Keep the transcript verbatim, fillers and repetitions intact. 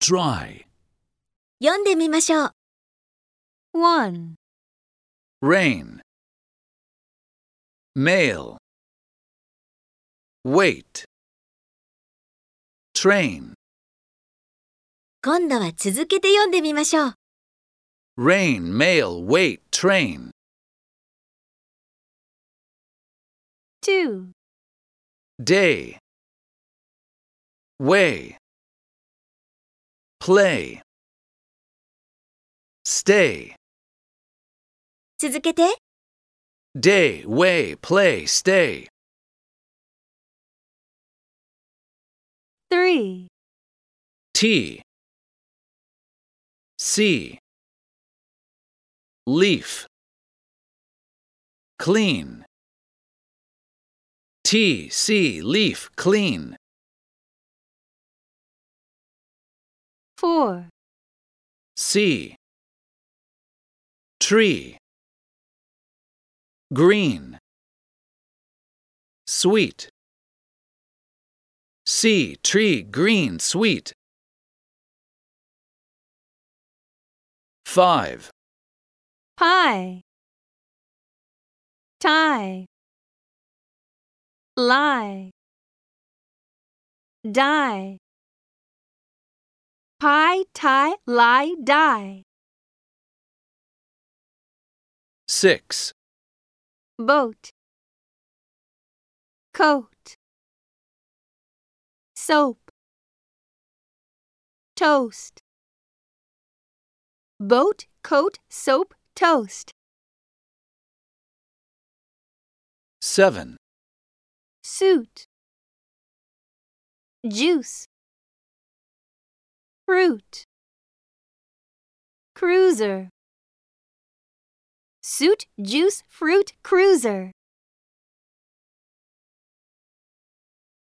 dry. 読んでみましょう。 one, Rain. Mail. Wait. Train. 今度は続けて読んでみましょう。 Rain, mail, wait, train. two, Day. Way. Play. Stay. 続けて。 Day, way, play, stay. three, T. C. Leaf. Clean. T, C, leaf, clean. four, C. Tree. Green. Sweet. C, tree, green, sweet. Five. pie, tie, lie, die, pie, tie, lie, die. Six. Boat, coat, soap, toast. Boat, coat, soap, toast. Seven. Suit, juice, fruit, cruiser. Suit, juice, fruit, cruiser.